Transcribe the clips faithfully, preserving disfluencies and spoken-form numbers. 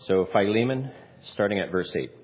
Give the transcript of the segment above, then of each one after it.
So Philemon, starting at verse eight.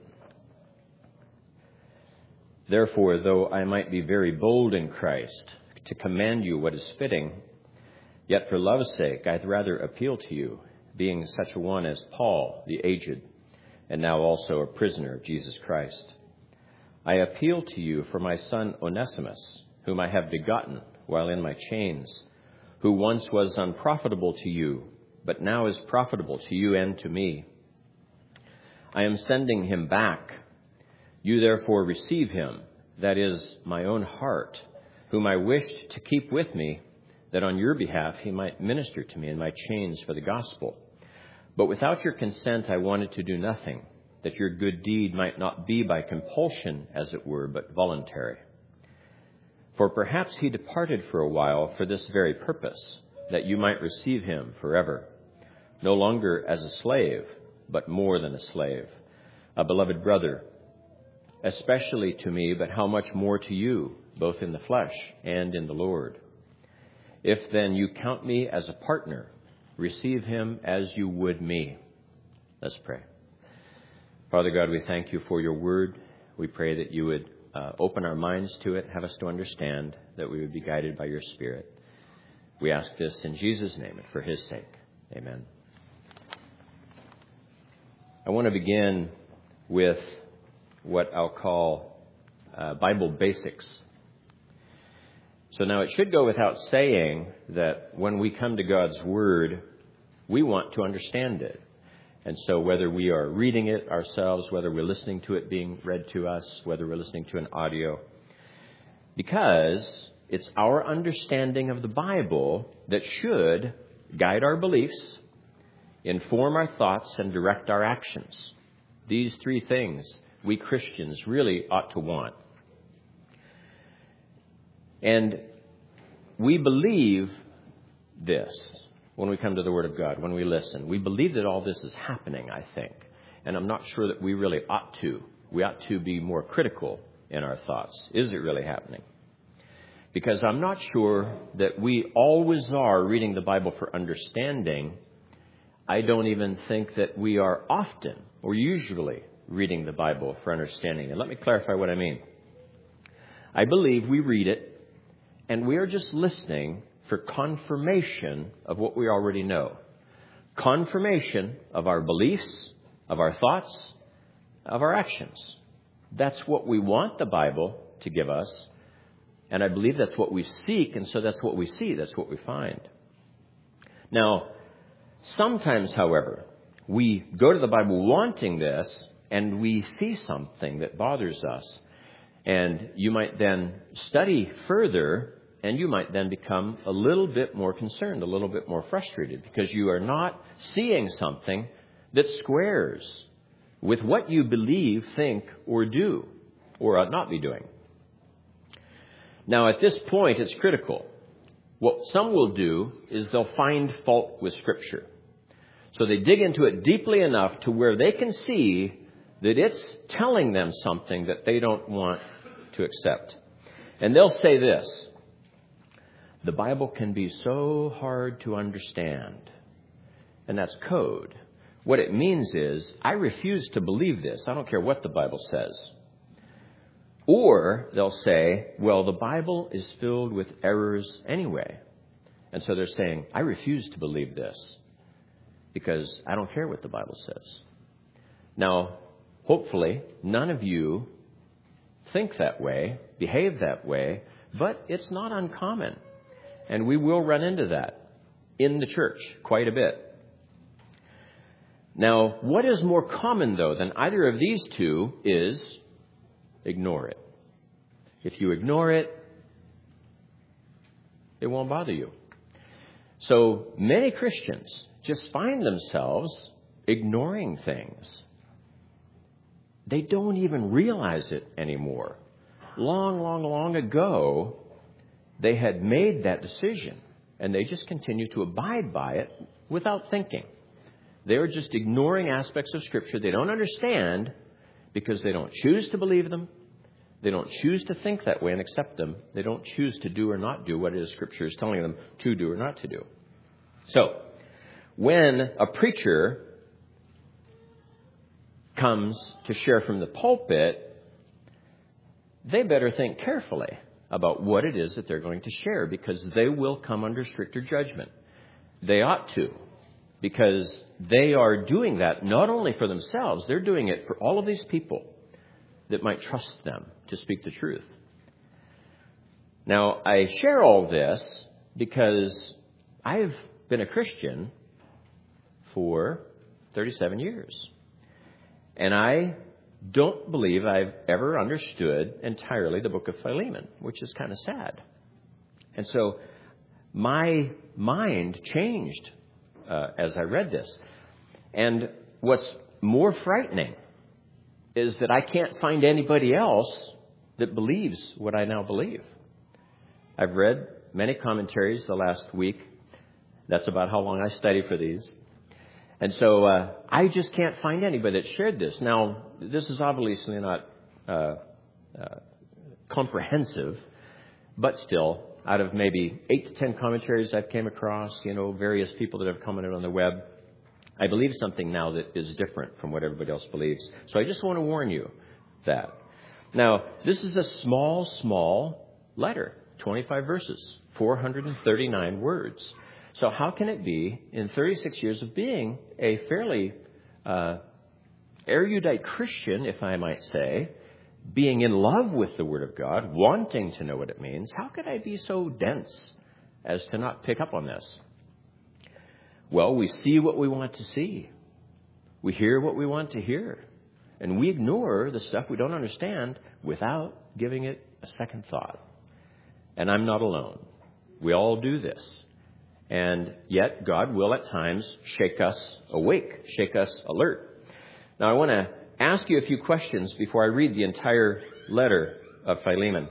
Therefore, though I might be very bold in Christ to command you what is fitting, yet for love's sake I'd rather appeal to you, being such a one as Paul, the aged, and now also a prisoner of Jesus Christ. I appeal to you for my son Onesimus, whom I have begotten while in my chains, who once was unprofitable to you, but now is profitable to you and to me. I am sending him back. You therefore receive him, that is, my own heart, whom I wished to keep with me, that on your behalf he might minister to me in my chains for the gospel. But without your consent I wanted to do nothing, that your good deed might not be by compulsion, as it were, but voluntary. For perhaps he departed for a while for this very purpose, that you might receive him forever, no longer as a slave, but more than a slave, a beloved brother, especially to me, but how much more to you, both in the flesh and in the Lord. If then you count me as a partner, receive him as you would me. Let's pray. Father God, we thank you for your word. We pray that you would uh, open our minds to it, have us to understand, that we would be guided by your Spirit. We ask this in Jesus' name and for his sake. Amen. I want to begin with what I'll call uh, Bible basics. So now it should go without saying that when we come to God's Word, we want to understand it. And so whether we are reading it ourselves, whether we're listening to it being read to us, whether we're listening to an audio, because it's our understanding of the Bible that should guide our beliefs, inform our thoughts, and direct our actions. These three things we Christians really ought to want. And we believe this when we come to the Word of God, when we listen. We believe that all this is happening, I think. And I'm not sure that we really ought to. We ought to be more critical in our thoughts. Is it really happening? Because I'm not sure that we always are reading the Bible for understanding. I don't even think that we are often or usually reading the Bible for understanding. And let me clarify what I mean. I believe we read it and we are just listening for confirmation of what we already know. Confirmation of our beliefs, of our thoughts, of our actions. That's what we want the Bible to give us. And I believe that's what we seek. And so that's what we see. That's what we find. Now, sometimes, however, we go to the Bible wanting this, and we see something that bothers us. And you might then study further, and you might then become a little bit more concerned, a little bit more frustrated, because you are not seeing something that squares with what you believe, think, or do, or ought not be doing. Now, at this point, it's critical. What some will do is they'll find fault with Scripture. So they dig into it deeply enough to where they can see that it's telling them something that they don't want to accept. And they'll say this: the Bible can be so hard to understand. And that's code. What it means is, I refuse to believe this. I don't care what the Bible says. Or they'll say, well, the Bible is filled with errors anyway. And so they're saying, I refuse to believe this because I don't care what the Bible says. Now, hopefully, none of you think that way, behave that way, but it's not uncommon. And we will run into that in the church quite a bit. Now, what is more common, though, than either of these two is ignore it. If you ignore it, it won't bother you. So many Christians just find themselves ignoring things. They don't even realize it anymore. Long, long, long ago, they had made that decision, and they just continue to abide by it without thinking. They're just ignoring aspects of Scripture they don't understand because they don't choose to believe them. They don't choose to think that way and accept them. They don't choose to do or not do what it is Scripture is telling them to do or not to do. So, when a preacher comes to share from the pulpit, they better think carefully about what it is that they're going to share, because they will come under stricter judgment. They ought to, because they are doing that not only for themselves, they're doing it for all of these people that might trust them to speak the truth. Now, I share all this because I've been a Christian for thirty-seven years. And I don't believe I've ever understood entirely the book of Philemon, which is kind of sad. And so my mind changed uh, as I read this. And what's more frightening is that I can't find anybody else that believes what I now believe. I've read many commentaries the last week. That's about how long I study for these. And so uh, I just can't find anybody that shared this. Now, this is obviously not uh, uh, comprehensive, but still, out of maybe eight to ten commentaries I've came across, you know, various people that have commented on the web, I believe something now that is different from what everybody else believes. So I just want to warn you that. Now, this is a small, small letter, twenty-five verses, four hundred thirty-nine words. So how can it be, in thirty-six years of being a fairly uh, erudite Christian, if I might say, being in love with the Word of God, wanting to know what it means, how could I be so dense as to not pick up on this? Well, we see what we want to see. We hear what we want to hear. And we ignore the stuff we don't understand without giving it a second thought. And I'm not alone. We all do this. And yet God will at times shake us awake, shake us alert. Now, I want to ask you a few questions before I read the entire letter of Philemon.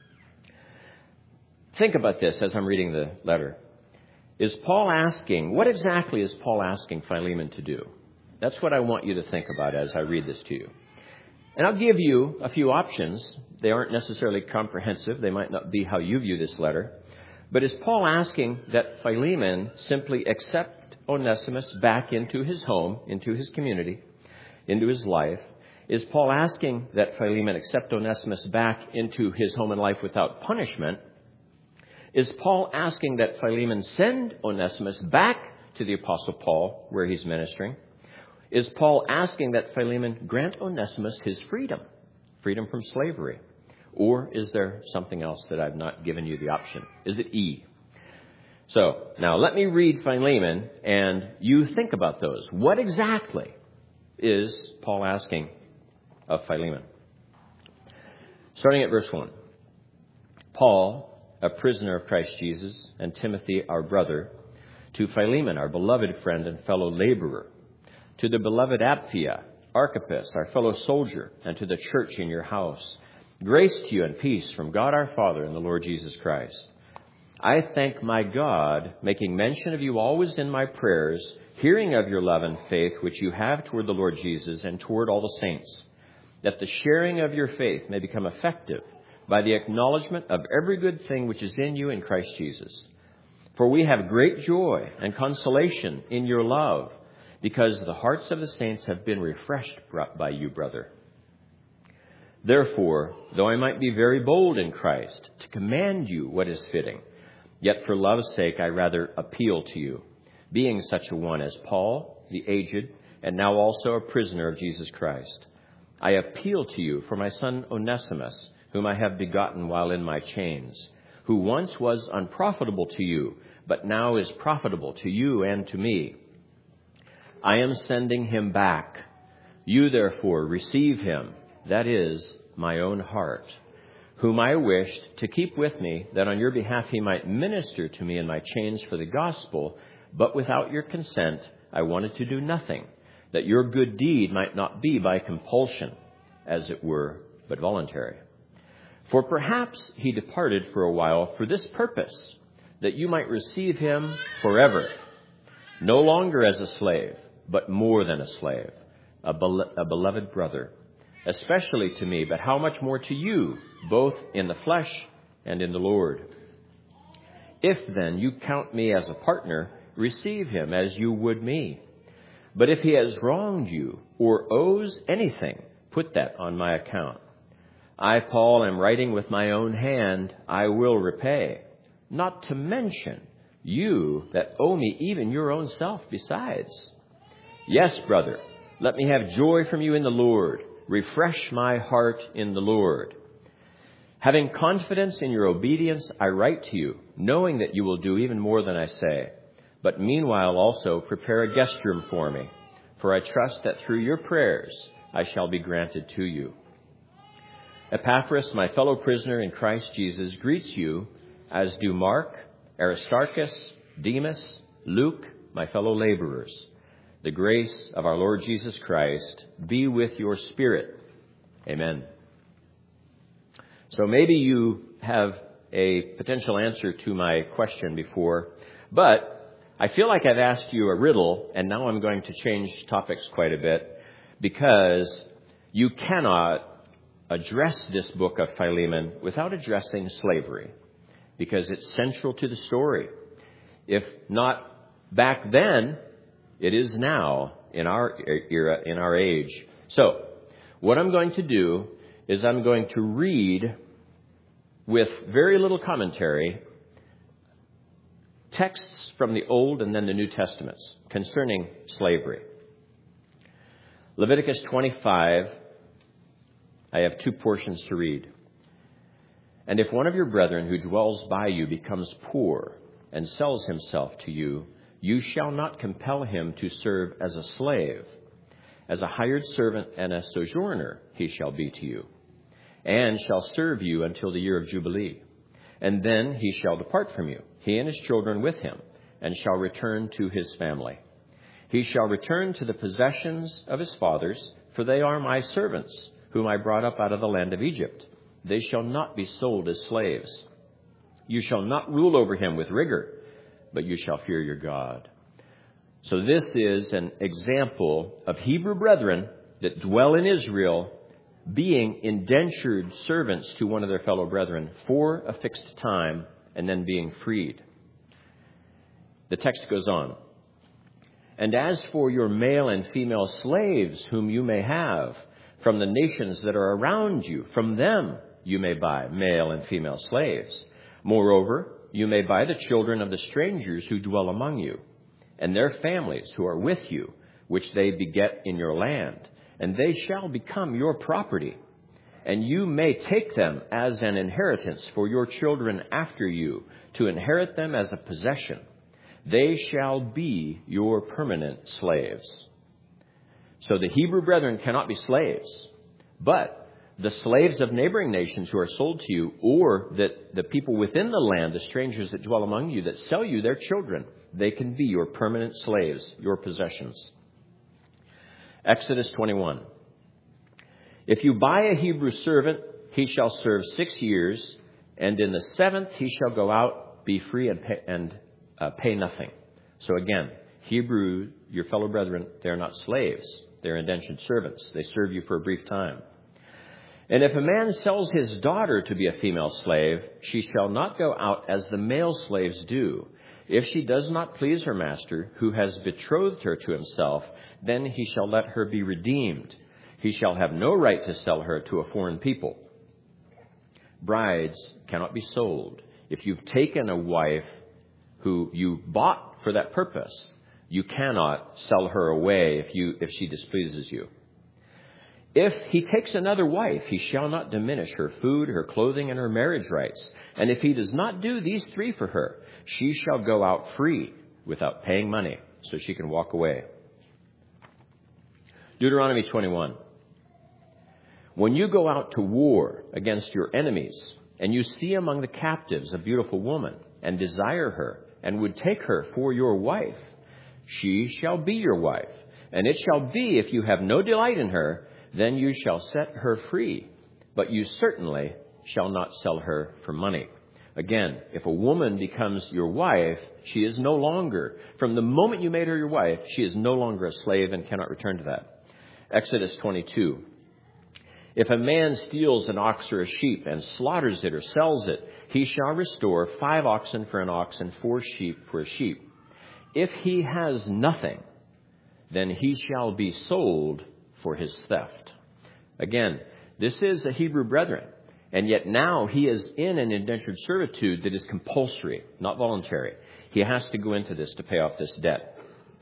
Think about this as I'm reading the letter. Is Paul asking, what exactly is Paul asking Philemon to do? That's what I want you to think about as I read this to you. And I'll give you a few options. They aren't necessarily comprehensive. They might not be how you view this letter. But is Paul asking that Philemon simply accept Onesimus back into his home, into his community, into his life? Is Paul asking that Philemon accept Onesimus back into his home and life without punishment? Is Paul asking that Philemon send Onesimus back to the Apostle Paul where he's ministering? Is Paul asking that Philemon grant Onesimus his freedom, freedom from slavery? Or is there something else that I've not given you the option? Is it E? So, now let me read Philemon and you think about those. What exactly is Paul asking of Philemon? Starting at verse one. Paul, a prisoner of Christ Jesus, and Timothy, our brother, to Philemon, our beloved friend and fellow laborer, to the beloved Apphia, Archippus, our fellow soldier, and to the church in your house. Grace to you and peace from God our Father and the Lord Jesus Christ. I thank my God, making mention of you always in my prayers, hearing of your love and faith which you have toward the Lord Jesus and toward all the saints, that the sharing of your faith may become effective by the acknowledgement of every good thing which is in you in Christ Jesus. For we have great joy and consolation in your love, because the hearts of the saints have been refreshed by you, brother. Therefore, though I might be very bold in Christ to command you what is fitting, yet for love's sake I rather appeal to you, being such a one as Paul, the aged, and now also a prisoner of Jesus Christ. I appeal to you for my son Onesimus, whom I have begotten while in my chains, who once was unprofitable to you, but now is profitable to you and to me. I am sending him back. You therefore receive him, that is, my own heart, whom I wished to keep with me, that on your behalf he might minister to me in my chains for the gospel, but without your consent I wanted to do nothing, that your good deed might not be by compulsion, as it were, but voluntary. For perhaps he departed for a while for this purpose, that you might receive him forever, no longer as a slave, but more than a slave, a, be- a beloved brother, especially to me, but how much more to you, both in the flesh and in the Lord. If then you count me as a partner, receive him as you would me. But if he has wronged you or owes anything, put that on my account. I, Paul, am writing with my own hand, I will repay. Not to mention you that owe me even your own self besides. Yes, brother, let me have joy from you in the Lord. Refresh my heart in the Lord. Having confidence in your obedience, I write to you, knowing that you will do even more than I say. But meanwhile also prepare a guest room for me, for I trust that through your prayers I shall be granted to you. Epaphras, my fellow prisoner in Christ Jesus, greets you, as do Mark, Aristarchus, Demas, Luke, my fellow laborers. The grace of our Lord Jesus Christ be with your spirit. Amen. So maybe you have a potential answer to my question before, but I feel like I've asked you a riddle, and now I'm going to change topics quite a bit, because you cannot address this book of Philemon without addressing slavery, because it's central to the story. If not back then, it is now in our era, in our age. So what I'm going to do is I'm going to read with very little commentary texts from the Old and then the New Testaments concerning slavery. Leviticus twenty-five, I have two portions to read. And if one of your brethren who dwells by you becomes poor and sells himself to you, you shall not compel him to serve as a slave. As a hired servant and a sojourner he shall be to you, and shall serve you until the year of Jubilee. And then he shall depart from you, he and his children with him, and shall return to his family. He shall return to the possessions of his fathers, for they are my servants, whom I brought up out of the land of Egypt. They shall not be sold as slaves. You shall not rule over him with rigor, but you shall fear your God. So this is an example of Hebrew brethren that dwell in Israel being indentured servants to one of their fellow brethren for a fixed time and then being freed. The text goes on. And as for your male and female slaves whom you may have from the nations that are around you, from them you may buy male and female slaves. Moreover, you may buy the children of the strangers who dwell among you, and their families who are with you, which they beget in your land, and they shall become your property. And you may take them as an inheritance for your children after you, to inherit them as a possession. They shall be your permanent slaves. So the Hebrew brethren cannot be slaves, but the slaves of neighboring nations who are sold to you, or that the people within the land, the strangers that dwell among you, that sell you their children, they can be your permanent slaves, your possessions. Exodus twenty-one. If you buy a Hebrew servant, he shall serve six years, and in the seventh he shall go out, be free, and pay, and, uh, pay nothing. So again, Hebrew, your fellow brethren, they're not slaves. They're indentured servants. They serve you for a brief time. And if a man sells his daughter to be a female slave, she shall not go out as the male slaves do. If she does not please her master, who has betrothed her to himself, then he shall let her be redeemed. He shall have no right to sell her to a foreign people. Brides cannot be sold. If you've taken a wife who you bought for that purpose, you cannot sell her away if you if she displeases you. If he takes another wife, he shall not diminish her food, her clothing, and her marriage rights. And if he does not do these three for her, she shall go out free without paying money, so she can walk away. Deuteronomy twenty-one. When you go out to war against your enemies, and you see among the captives a beautiful woman, and desire her, and would take her for your wife, she shall be your wife. And it shall be, if you have no delight in her, then you shall set her free, but you certainly shall not sell her for money. Again, if a woman becomes your wife, she is no longer, from the moment you made her your wife, she is no longer a slave and cannot return to that. Exodus twenty-two. If a man steals an ox or a sheep and slaughters it or sells it, he shall restore five oxen for an ox and four sheep for a sheep. If he has nothing, then he shall be sold for his theft. Again, this is a Hebrew brethren, and yet now he is in an indentured servitude that is compulsory, not voluntary. He has to go into this to pay off this debt.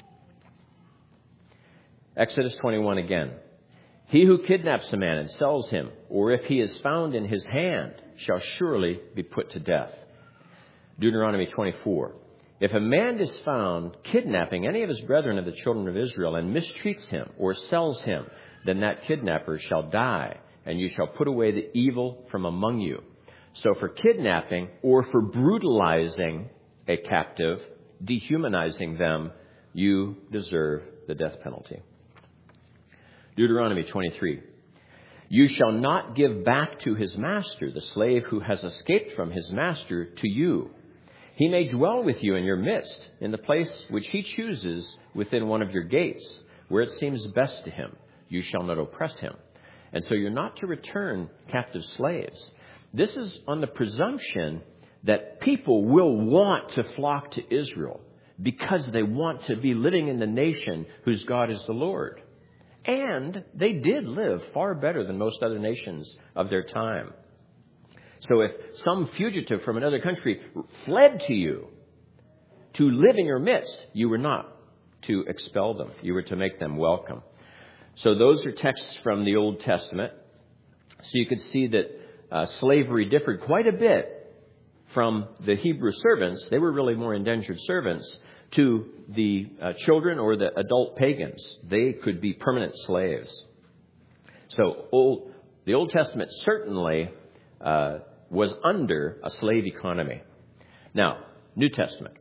Exodus twenty-one again. He who kidnaps a man and sells him, or if he is found in his hand, shall surely be put to death. Deuteronomy twenty-four. If a man is found kidnapping any of his brethren of the children of Israel and mistreats him or sells him, then that kidnapper shall die, and you shall put away the evil from among you. So for kidnapping or for brutalizing a captive, dehumanizing them, you deserve the death penalty. Deuteronomy twenty-three. You shall not give back to his master the slave who has escaped from his master to you. He may dwell with you in your midst, in the place which he chooses within one of your gates, where it seems best to him. You shall not oppress him. And so you're not to return captive slaves. This is on the presumption that people will want to flock to Israel because they want to be living in the nation whose God is the Lord. And they did live far better than most other nations of their time. So if some fugitive from another country fled to you to live in your midst, you were not to expel them. You were to make them welcome. So those are texts from the Old Testament. So you could see that uh, slavery differed quite a bit from the Hebrew servants. They were really more indentured servants to the uh, children or the adult pagans. They could be permanent slaves. So old, the Old Testament certainly uh, was under a slave economy. Now, New Testament.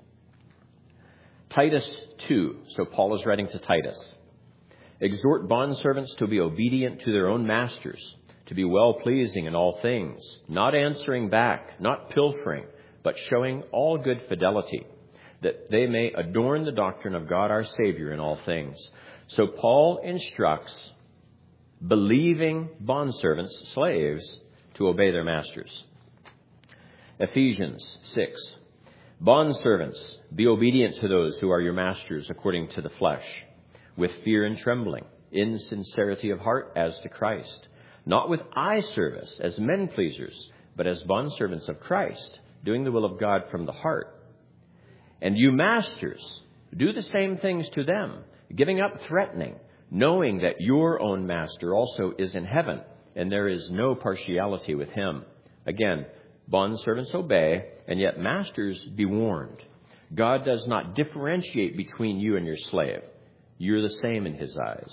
Titus two. So Paul is writing to Titus. Exhort bondservants to be obedient to their own masters, to be well-pleasing in all things, not answering back, not pilfering, but showing all good fidelity, that they may adorn the doctrine of God our Savior in all things. So Paul instructs believing bondservants, slaves, to obey their masters. Ephesians six. Bondservants, be obedient to those who are your masters according to the flesh, with fear and trembling, in sincerity of heart as to Christ, not with eye service as men pleasers, but as bondservants of Christ, doing the will of God from the heart. And you masters, do the same things to them, giving up threatening, knowing that your own master also is in heaven, and there is no partiality with him. Again, bondservants obey, and yet masters be warned. God does not differentiate between you and your slave. You're the same in his eyes.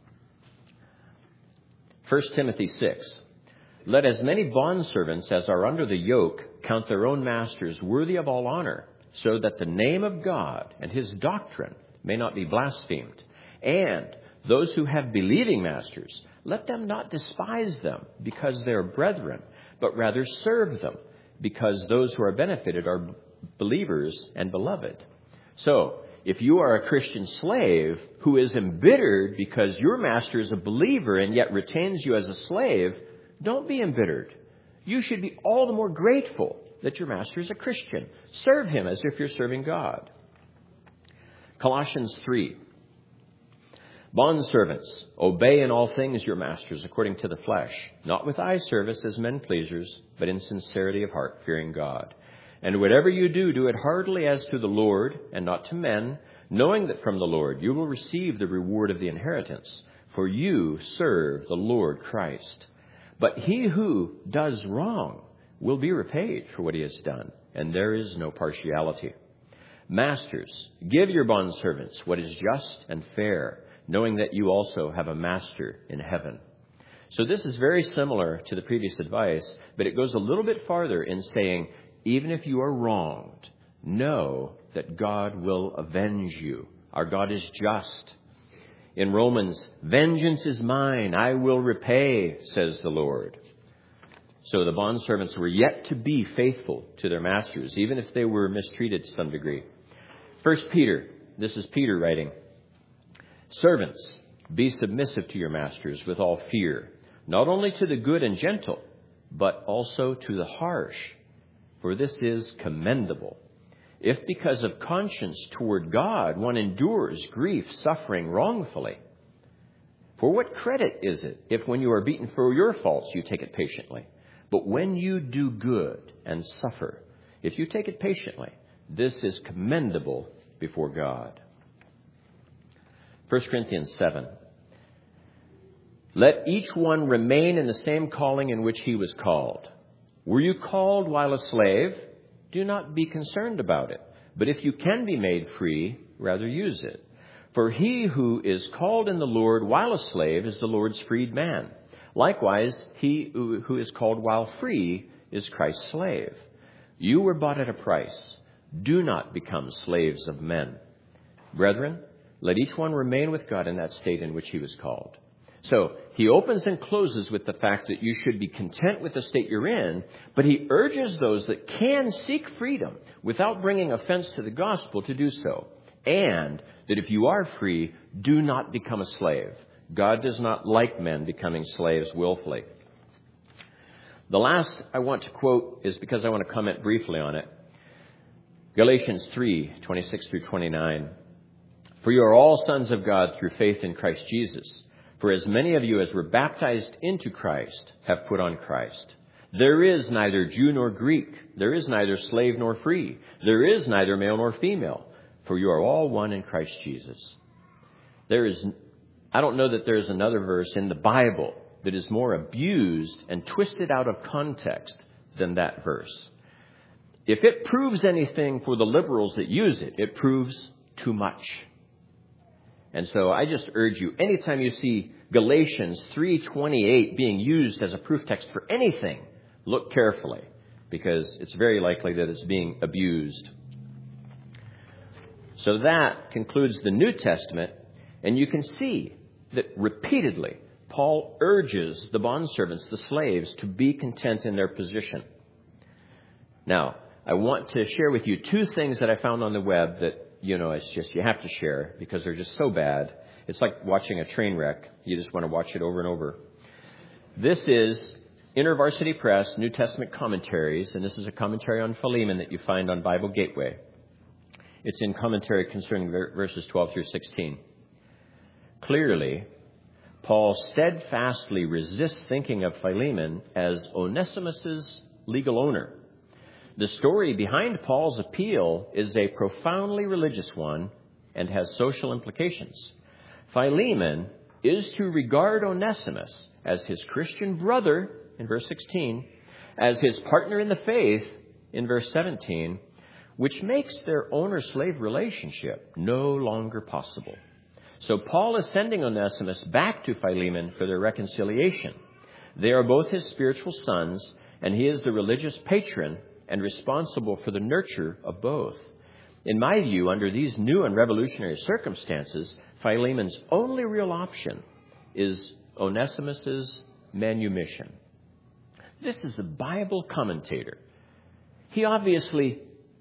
First Timothy six. Let as many bondservants as are under the yoke count their own masters worthy of all honor, so that the name of God and his doctrine may not be blasphemed. And those who have believing masters, let them not despise them because they are brethren, but rather serve them, because those who are benefited are believers and beloved. So, if you are a Christian slave who is embittered because your master is a believer and yet retains you as a slave, don't be embittered. You should be all the more grateful that your master is a Christian. Serve him as if you're serving God. Colossians three. Bondservants, obey in all things your masters according to the flesh, not with eye service as men pleasers, but in sincerity of heart, fearing God. And whatever you do, do it heartily as to the Lord and not to men, knowing that from the Lord you will receive the reward of the inheritance, for you serve the Lord Christ. But he who does wrong will be repaid for what he has done, and there is no partiality. Masters, give your bondservants what is just and fair, knowing that you also have a master in heaven. So this is very similar to the previous advice, but it goes a little bit farther in saying, even if you are wronged, know that God will avenge you. Our God is just. In Romans, vengeance is mine, I will repay, says the Lord. So the bondservants were yet to be faithful to their masters, even if they were mistreated to some degree. First Peter, this is Peter writing. Servants, be submissive to your masters with all fear, not only to the good and gentle, but also to the harsh. For this is commendable. if because of conscience toward God one endures grief, suffering wrongfully? For what credit is it if when you are beaten for your faults you take it patiently? But when you do good and suffer, if you take it patiently, this is commendable before God. First Corinthians seven. Let each one remain in the same calling in which he was called. Were you called while a slave? Do not be concerned about it. But if you can be made free, rather use it. For he who is called in the Lord while a slave is the Lord's freed man. Likewise, he who is called while free is Christ's slave. You were bought at a price. Do not become slaves of men. Brethren, let each one remain with God in that state in which he was called. So he opens and closes with the fact that you should be content with the state you're in, but he urges those that can seek freedom without bringing offense to the gospel to do so. And that if you are free, do not become a slave. God does not like men becoming slaves willfully. The last I want to quote is because I want to comment briefly on it. Galatians three, twenty-six through twenty-nine. For you are all sons of God through faith in Christ Jesus. For as many of you as were baptized into Christ have put on Christ. There is neither Jew nor Greek. There is neither slave nor free. There is neither male nor female. For you are all one in Christ Jesus. There is, I don't know that there is another verse in the Bible that is more abused and twisted out of context than that verse. If it proves anything for the liberals that use it, it proves too much. And so I just urge you, anytime you see Galatians three twenty-eight being used as a proof text for anything, look carefully, because it's very likely that it's being abused. So that concludes the New Testament, and you can see that repeatedly Paul urges the bondservants, the slaves, to be content in their position. Now, I want to share with you two things that I found on the web that, you know, it's just you have to share because they're just so bad. It's like watching a train wreck. You just want to watch it over and over. This is InterVarsity Press, New Testament Commentaries, and this is a commentary on Philemon that you find on Bible Gateway. It's in commentary concerning verses twelve through sixteen. Clearly, Paul steadfastly resists thinking of Philemon as Onesimus's legal owner. The story behind Paul's appeal is a profoundly religious one and has social implications. Philemon is to regard Onesimus as his Christian brother, in verse sixteen, as his partner in the faith, in verse seventeen, which makes their owner-slave relationship no longer possible. So Paul is sending Onesimus back to Philemon for their reconciliation. They are both his spiritual sons, and he is the religious patron and responsible for the nurture of both. In my view, under these new and revolutionary circumstances, Philemon's only real option is Onesimus's manumission. This is a Bible commentator. He obviously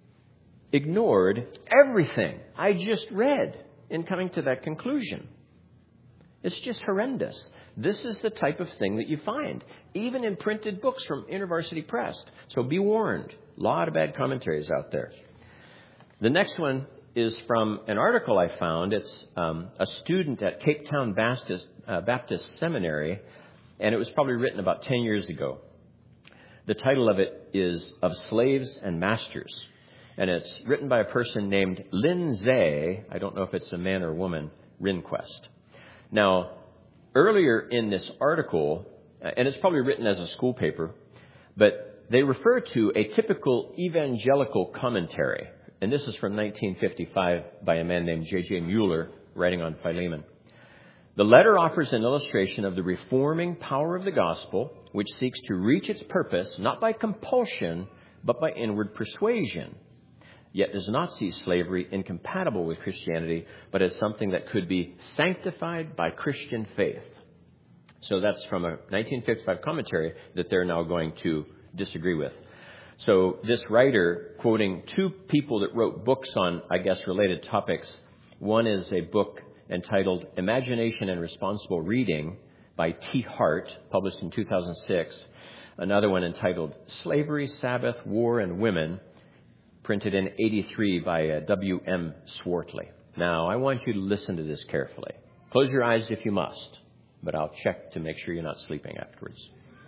ignored everything I just read in coming to that conclusion. It's just horrendous. This is the type of thing that you find, even in printed books from InterVarsity Press. So be warned. A lot of bad commentaries out there. The next one is from an article I found. It's um, a student at Cape Town Baptist, uh, Baptist Seminary, and it was probably written about ten years ago. The title of it is Of Slaves and Masters. And it's written by a person named Lindsay, I don't know if it's a man or woman, Rehnquist. Now, earlier in this article, and it's probably written as a school paper, but they refer to a typical evangelical commentary. And this is from nineteen fifty-five by a man named J J Mueller, writing on Philemon. The letter offers an illustration of the reforming power of the gospel, which seeks to reach its purpose not by compulsion, but by inward persuasion, yet does not see slavery incompatible with Christianity, but as something that could be sanctified by Christian faith. So that's from a nineteen fifty-five commentary that they're now going to disagree with. So this writer, quoting two people that wrote books on, I guess, related topics. One is a book entitled Imagination and Responsible Reading by T. Hart, published in two thousand six. Another one entitled Slavery, Sabbath, War, and Women, printed in eighty-three by uh, W M Swartley. Now, I want you to listen to this carefully. Close your eyes if you must, but I'll check to make sure you're not sleeping afterwards.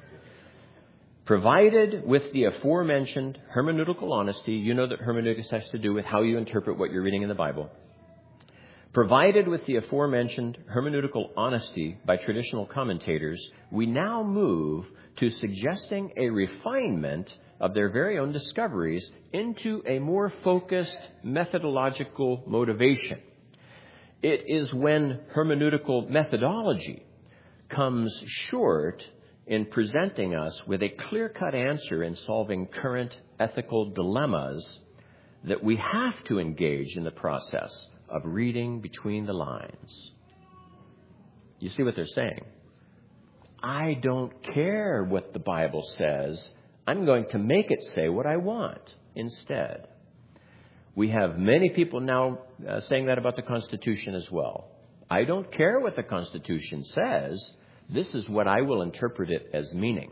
Provided with the aforementioned hermeneutical honesty, you know that hermeneutics has to do with how you interpret what you're reading in the Bible. Provided with the aforementioned hermeneutical honesty by traditional commentators, we now move to suggesting a refinement of their very own discoveries into a more focused methodological motivation. It is when hermeneutical methodology comes short in presenting us with a clear-cut answer in solving current ethical dilemmas that we have to engage in the process of reading between the lines. You see what they're saying? I don't care what the Bible says. I'm going to make it say what I want instead. We have many people now uh, saying that about the Constitution as well. I don't care what the Constitution says. This is what I will interpret it as meaning.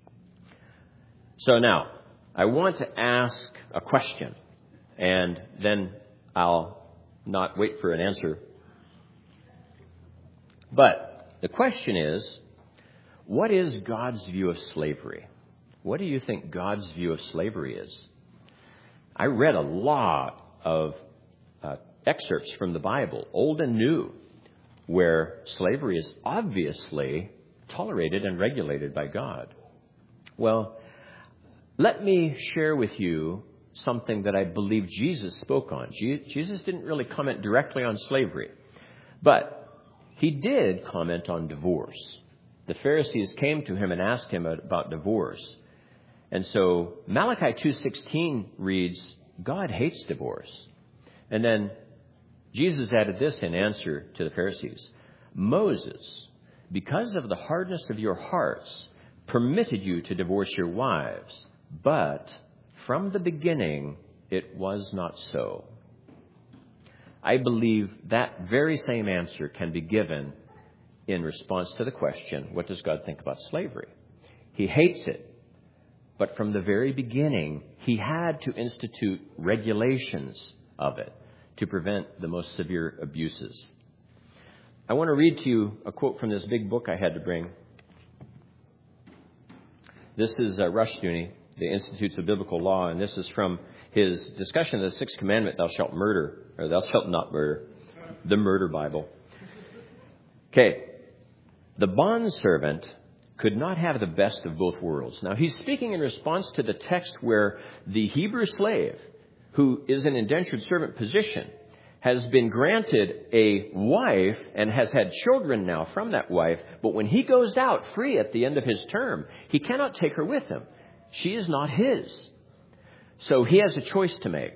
So now, I want to ask a question, and then I'll not wait for an answer. But the question is, what is God's view of slavery? What do you think God's view of slavery is? I read a lot of uh, excerpts from the Bible, Old and New, where slavery is obviously tolerated and regulated by God. Well, let me share with you something that I believe Jesus spoke on. Jesus didn't really comment directly on slavery, but he did comment on divorce. The Pharisees came to him and asked him about divorce. And so Malachi two sixteen reads, God hates divorce. And then Jesus added this in answer to the Pharisees. Moses, because of the hardness of your hearts, permitted you to divorce your wives, but from the beginning it was not so. I believe that very same answer can be given in response to the question, what does God think about slavery? He hates it. But from the very beginning, he had to institute regulations of it to prevent the most severe abuses. I want to read to you a quote from this big book I had to bring. This is uh, Rushdoony, the Institutes of Biblical Law, and this is from his discussion of the Sixth Commandment, thou shalt murder, or thou shalt not murder, the Murder Bible. Okay, the bondservant could not have the best of both worlds. Now, he's speaking in response to the text where the Hebrew slave, who is in indentured servant position, has been granted a wife and has had children now from that wife. But when he goes out free at the end of his term, he cannot take her with him. She is not his. So he has a choice to make.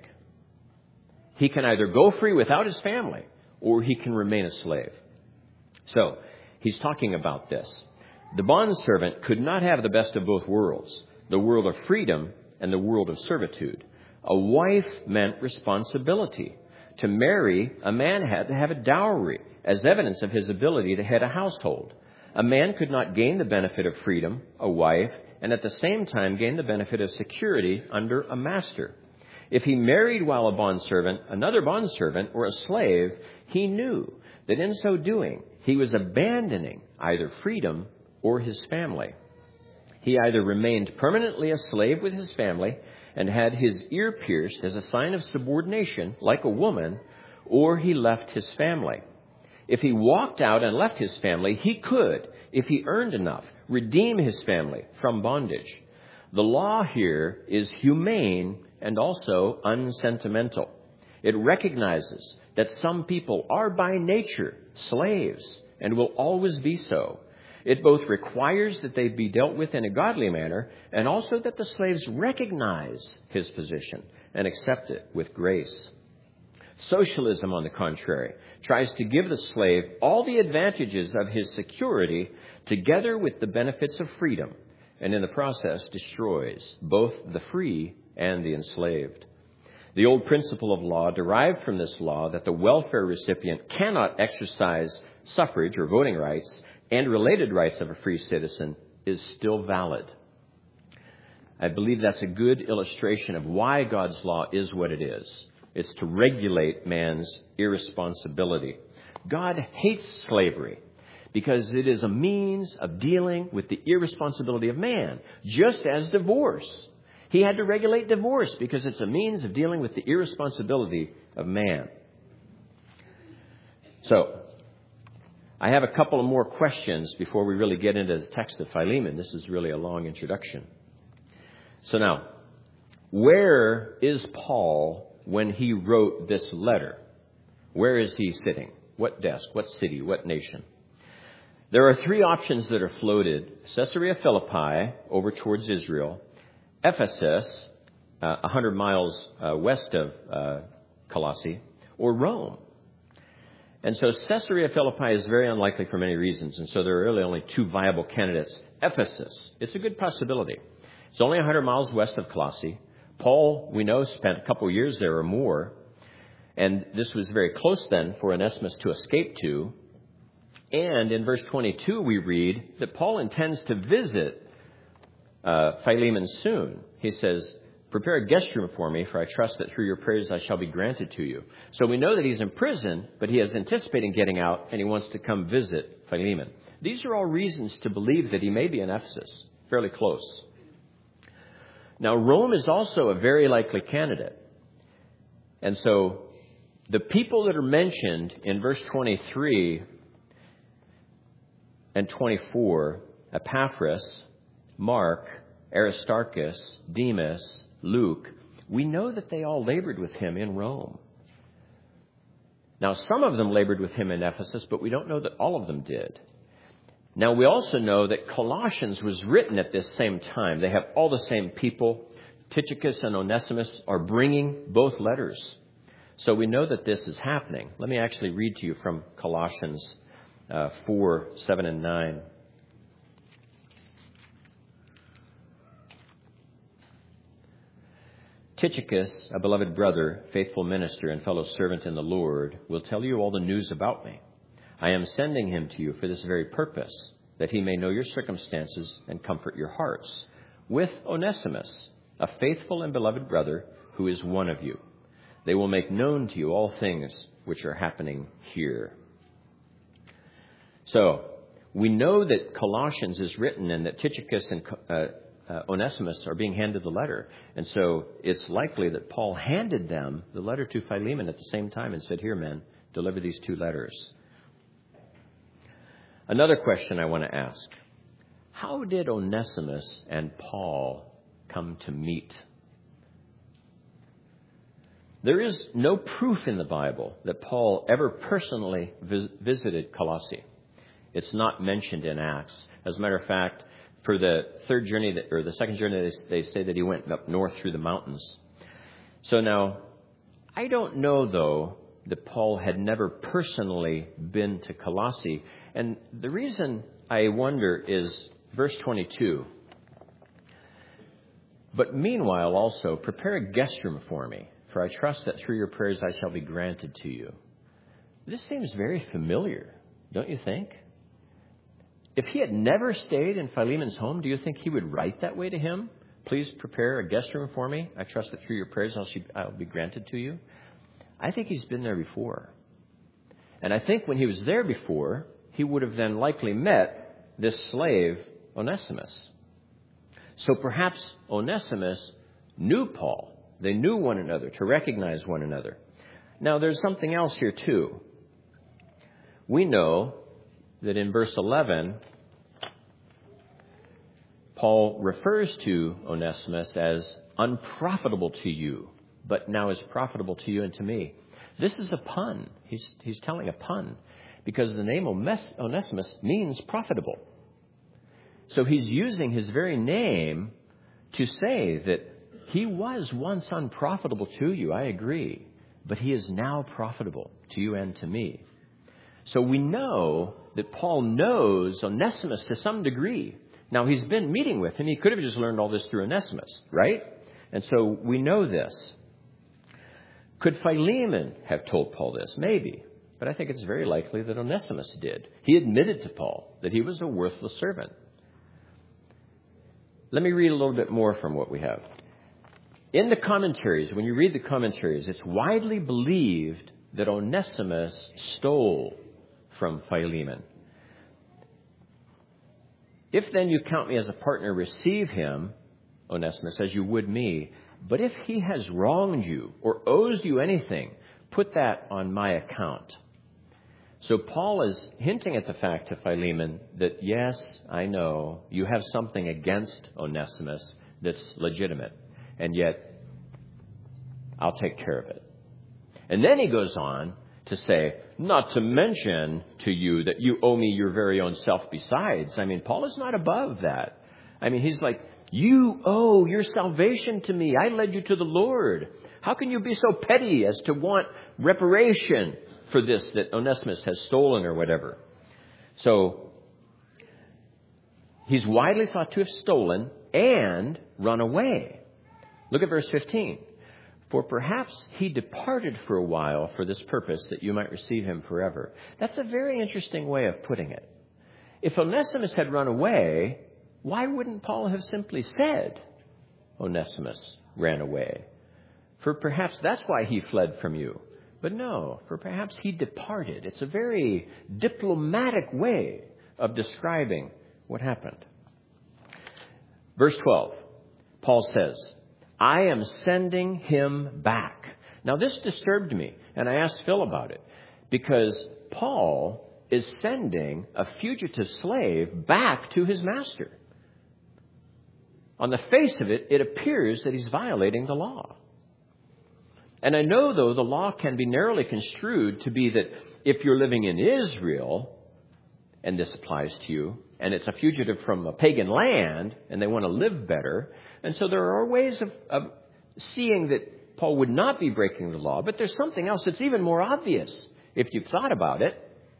He can either go free without his family, or he can remain a slave. So he's talking about this. The bondservant could not have the best of both worlds, the world of freedom and the world of servitude. A wife meant responsibility. To marry, a man had to have a dowry as evidence of his ability to head a household. A man could not gain the benefit of freedom, a wife, and at the same time gain the benefit of security under a master. If he married while a bondservant, another bondservant, or a slave, he knew that in so doing, he was abandoning either freedom or his family. He either remained permanently a slave with his family and had his ear pierced as a sign of subordination, like a woman, or he left his family. If he walked out and left his family, he could, if he earned enough, redeem his family from bondage. The law here is humane and also unsentimental. It recognizes that some people are by nature slaves and will always be so. It both requires that they be dealt with in a godly manner and also that the slaves recognize his position and accept it with grace. Socialism, on the contrary, tries to give the slave all the advantages of his security together with the benefits of freedom, and in the process destroys both the free and the enslaved. The old principle of law derived from this law that the welfare recipient cannot exercise suffrage or voting rights and related rights of a free citizen is still valid. I believe that's a good illustration of why God's law is what it is. It's to regulate man's irresponsibility. God hates slavery because it is a means of dealing with the irresponsibility of man, just as divorce. He had to regulate divorce because it's a means of dealing with the irresponsibility of man. So, I have a couple of more questions before we really get into the text of Philemon. This is really a long introduction. So now, where is Paul when he wrote this letter? Where is he sitting? What desk? What city? What nation? There are three options that are floated. Caesarea Philippi, over towards Israel. Ephesus, uh, one hundred miles uh, west of uh, Colossae. Or Rome. And so Caesarea Philippi is very unlikely for many reasons. And so there are really only two viable candidates. Ephesus, it's a good possibility. It's only one hundred miles west of Colossae. Paul, we know, spent a couple of years there or more. And this was very close then for Onesimus to escape to. And in verse twenty-two, we read that Paul intends to visit uh, Philemon soon. He says, prepare a guest room for me, for I trust that through your prayers I shall be granted to you. So we know that he's in prison, but he is anticipating getting out, and he wants to come visit Philemon. These are all reasons to believe that he may be in Ephesus, fairly close. Now, Rome is also a very likely candidate. And so the people that are mentioned in verse twenty-three and twenty-four, Epaphras, Mark, Aristarchus, Demas, Luke, we know that they all labored with him in Rome. Now, some of them labored with him in Ephesus, but we don't know that all of them did. Now, we also know that Colossians was written at this same time. They have all the same people. Tychicus and Onesimus are bringing both letters. So we know that this is happening. Let me actually read to you from Colossians uh, four, seven, and nine. Tychicus, a beloved brother, faithful minister, and fellow servant in the Lord, will tell you all the news about me. I am sending him to you for this very purpose, that he may know your circumstances and comfort your hearts, with Onesimus, a faithful and beloved brother who is one of you. They will make known to you all things which are happening here. So, we know that Colossians is written and that Tychicus and uh, uh, Onesimus are being handed the letter. And so it's likely that Paul handed them the letter to Philemon at the same time and said, here, men, deliver these two letters. Another question I want to ask. How did Onesimus and Paul come to meet? There is no proof in the Bible that Paul ever personally vis- visited Colossae. It's not mentioned in Acts. As a matter of fact, for the third journey, that, or the second journey, they, they say that he went up north through the mountains. So now, I don't know, though, that Paul had never personally been to Colossae. And the reason I wonder is verse twenty-two. But meanwhile also, prepare a guest room for me, for I trust that through your prayers I shall be granted to you. This seems very familiar, don't you think? If he had never stayed in Philemon's home, do you think he would write that way to him? Please prepare a guest room for me. I trust that through your prayers I'll be granted to you. I think he's been there before. And I think when he was there before, he would have then likely met this slave, Onesimus. So perhaps Onesimus knew Paul. They knew one another, to recognize one another. Now, there's something else here, too. We know that in verse eleven, Paul refers to Onesimus as unprofitable to you, but now is profitable to you and to me. This is a pun. He's, he's telling a pun, because the name Onesimus means profitable. So he's using his very name to say that he was once unprofitable to you, I agree, but he is now profitable to you and to me. So we know that Paul knows Onesimus to some degree. Now, he's been meeting with him. He could have just learned all this through Onesimus, right? And so we know this. Could Philemon have told Paul this? Maybe. But I think it's very likely that Onesimus did. He admitted to Paul that he was a worthless servant. let me read a little bit more from what we have. In the commentaries, when you read the commentaries, it's widely believed that Onesimus stole from Philemon. If then you count me as a partner, receive him, Onesimus, as you would me. But if he has wronged you or owes you anything, put that on my account. So Paul is hinting at the fact to Philemon that, yes, I know you have something against Onesimus that's legitimate, and yet I'll take care of it. And then he goes on to say, not to mention to you that you owe me your very own self besides. I mean, Paul is not above that. I mean, he's like, you owe your salvation to me. I led you to the Lord. How can you be so petty as to want reparation for this that Onesimus has stolen or whatever? So he's widely thought to have stolen and run away. Look at verse fifteen. For perhaps he departed for a while for this purpose, that you might receive him forever. That's a very interesting way of putting it. If Onesimus had run away, why wouldn't Paul have simply said Onesimus ran away? For perhaps that's why he fled from you. But no, for perhaps he departed. It's a very diplomatic way of describing what happened. Verse twelve, Paul says, I am sending him back. Now, this disturbed me, and I asked Phil about it, because Paul is sending a fugitive slave back to his master. On the face of it, it appears that he's violating the law. And I know, though, the law can be narrowly construed to be that if you're living in Israel, and this applies to you, and it's a fugitive from a pagan land, and they want to live better. And so there are ways of, of seeing that Paul would not be breaking the law. But there's something else that's even more obvious, if you've thought about it.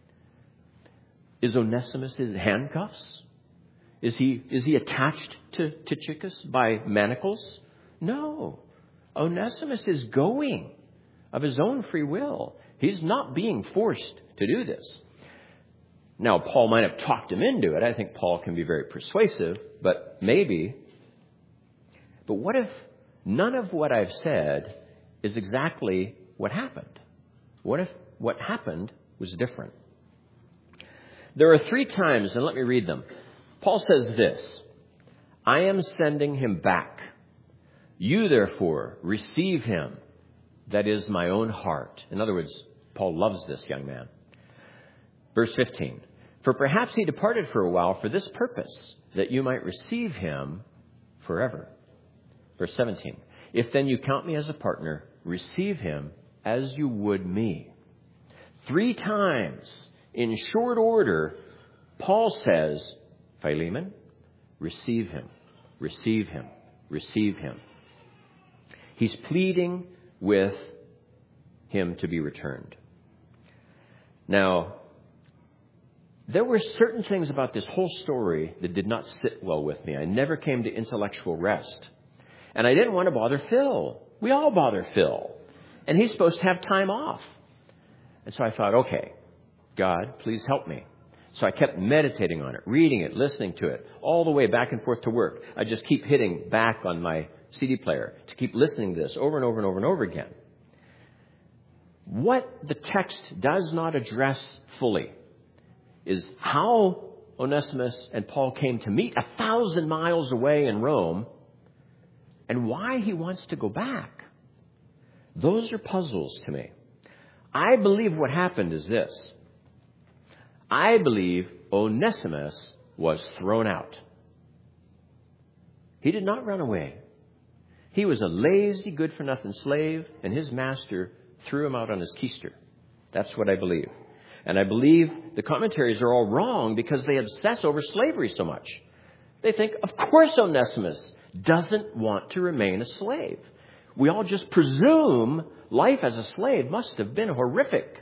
Is Onesimus his handcuffs? Is he, is he attached to Tychicus by manacles? No. Onesimus is going of his own free will. He's not being forced to do this. Now, Paul might have talked him into it. I think Paul can be very persuasive, but maybe. But what if none of what I've said is exactly what happened? What if what happened was different? There are three times, and let me read them. Paul says this, I am sending him back. You, therefore, receive him. That is my own heart. In other words, Paul loves this young man. Verse fifteen, for perhaps he departed for a while for this purpose, that you might receive him forever. Verse seventeen, if then you count me as a partner, receive him as you would me. Three times in short order, Paul says, Philemon, receive him, receive him, receive him. He's pleading with him to be returned. Now, there were certain things about this whole story that did not sit well with me. I never came to intellectual rest. And I didn't want to bother Phil. We all bother Phil. And he's supposed to have time off. And so I thought, okay, God, please help me. So I kept meditating on it, reading it, listening to it, all the way back and forth to work. I just keep hitting back on my C D player to keep listening to this over and over and over and over again. What the text does not address fully is how Onesimus and Paul came to meet a thousand miles away in Rome and why he wants to go back. Those are puzzles to me. I believe what happened is this. I believe Onesimus was thrown out. He did not run away. He was a lazy, good-for-nothing slave, and his master threw him out on his keister. That's what I believe. And I believe the commentaries are all wrong because they obsess over slavery so much. They think, of course Onesimus doesn't want to remain a slave. We all just presume life as a slave must have been horrific.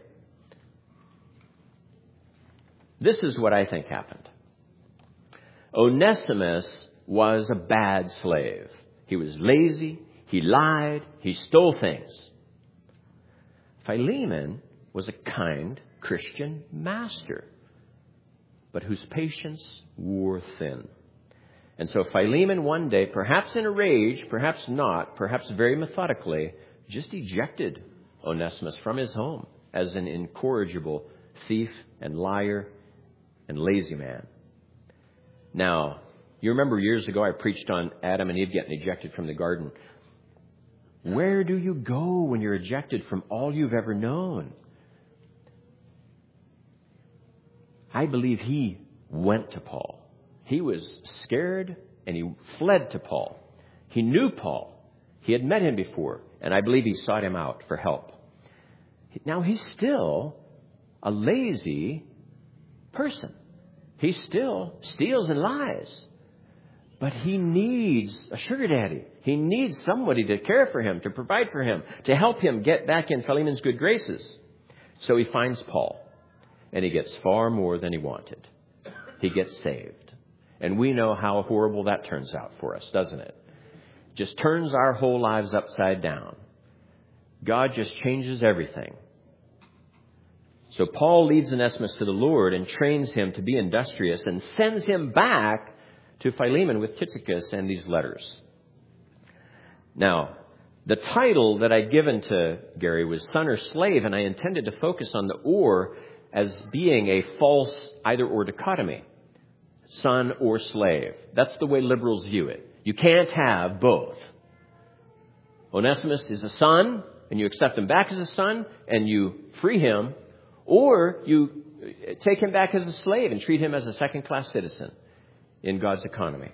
This is what I think happened. Onesimus was a bad slave. He was lazy, he lied, he stole things. Philemon was a kind Christian master, but whose patience wore thin. And so Philemon one day, perhaps in a rage, perhaps not, perhaps very methodically, just ejected Onesimus from his home as an incorrigible thief and liar and lazy man. Now, you remember years ago I preached on Adam and Eve getting ejected from the garden. Where do you go when you're ejected from all you've ever known? I believe he went to Paul. He was scared and he fled to Paul. He knew Paul. He had met him before, and I believe he sought him out for help. Now, he's still a lazy person. He still steals and lies. But he needs a sugar daddy. He needs somebody to care for him, to provide for him, to help him get back in Philemon's good graces. So he finds Paul, and he gets far more than he wanted. He gets saved. And we know how horrible that turns out for us, doesn't it? Just turns our whole lives upside down. God just changes everything. So Paul leads Onesimus to the Lord and trains him to be industrious and sends him back to Philemon with Tychicus and these letters. Now, the title that I'd given to Gary was son or slave, and I intended to focus on the or as being a false either-or dichotomy. Son or slave. That's the way liberals view it. You can't have both. Onesimus is a son, and you accept him back as a son, and you free him, or you take him back as a slave and treat him as a second-class citizen in God's economy.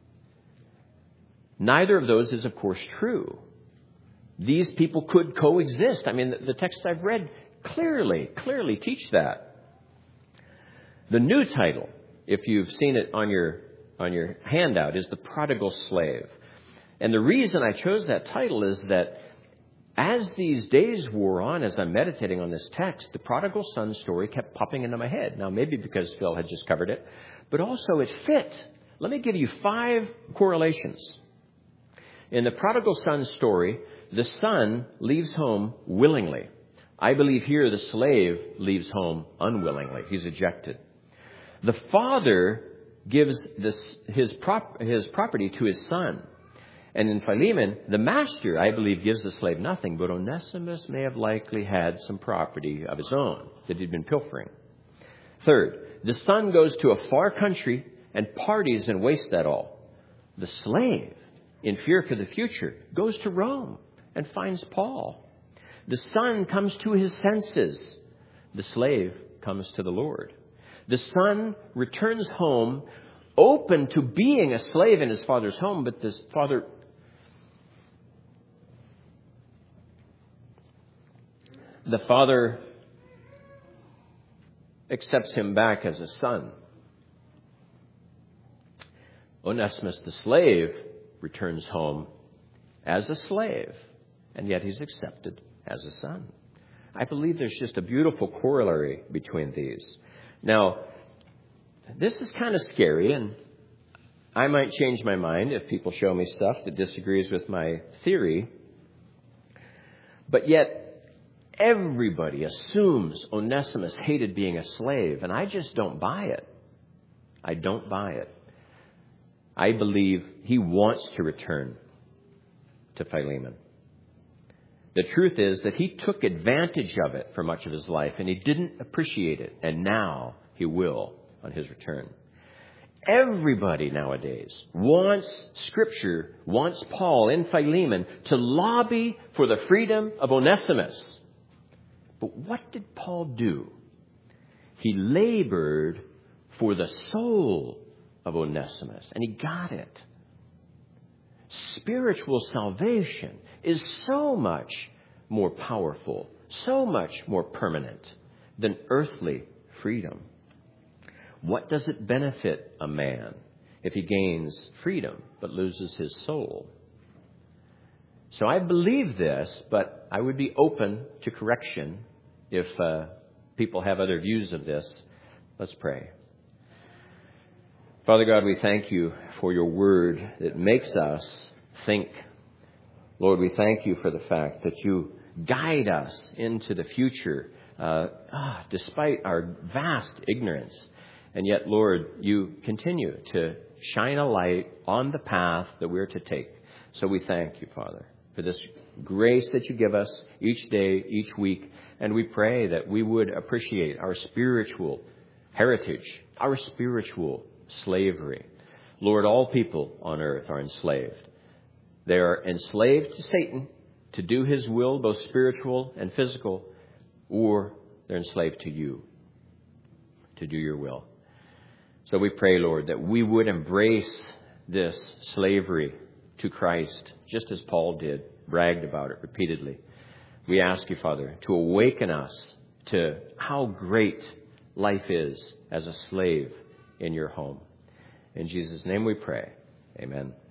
Neither of those is, of course, true. These people could coexist. I mean, the texts I've read clearly, clearly teach that. The new title, if you've seen it on your on your handout, is The Prodigal Slave. And the reason I chose that title is that as these days wore on, as I'm meditating on this text, the prodigal son story kept popping into my head. Now, maybe because Phil had just covered it, but also it fit. Let me give you five correlations. In the prodigal son story, the son leaves home willingly. I believe here the slave leaves home unwillingly. He's ejected. The father gives this, his, prop, his property to his son. And in Philemon, the master, I believe, gives the slave nothing, but Onesimus may have likely had some property of his own that he'd been pilfering. Third, the son goes to a far country and parties and wastes that all. The slave, in fear for the future, goes to Rome and finds Paul. The son comes to his senses. The slave comes to the Lord. The son returns home open to being a slave in his father's home, but this father... The father accepts him back as a son. Onesimus, the slave, returns home as a slave, and yet he's accepted as a son. I believe there's just a beautiful corollary between these. Now, this is kind of scary, and I might change my mind if people show me stuff that disagrees with my theory. But yet, everybody assumes Onesimus hated being a slave, and I just don't buy it. I don't buy it. I believe he wants to return to Philemon. The truth is that he took advantage of it for much of his life, and he didn't appreciate it, and now he will on his return. Everybody nowadays wants Scripture, wants Paul in Philemon to lobby for the freedom of Onesimus. But what did Paul do? He labored for the soul of Onesimus, and he got it. Spiritual salvation is so much more powerful, so much more permanent than earthly freedom. What does it benefit a man if he gains freedom but loses his soul? So I believe this, but I would be open to correction if uh, people have other views of this. Let's pray. Father God, we thank you for your word that makes us think. Lord, we thank you for the fact that you guide us into the future uh, ah, despite our vast ignorance. And yet, Lord, you continue to shine a light on the path that we're to take. So we thank you, Father, for this grace that you give us each day, each week. And we pray that we would appreciate our spiritual heritage, our spiritual slavery. Lord, all people on earth are enslaved. They are enslaved to Satan to do his will, both spiritual and physical, or they're enslaved to you to do your will. So we pray, Lord, that we would embrace this slavery to Christ, just as Paul did, bragged about it repeatedly. We ask you, Father, to awaken us to how great life is as a slave in your home. In Jesus' name we pray. Amen.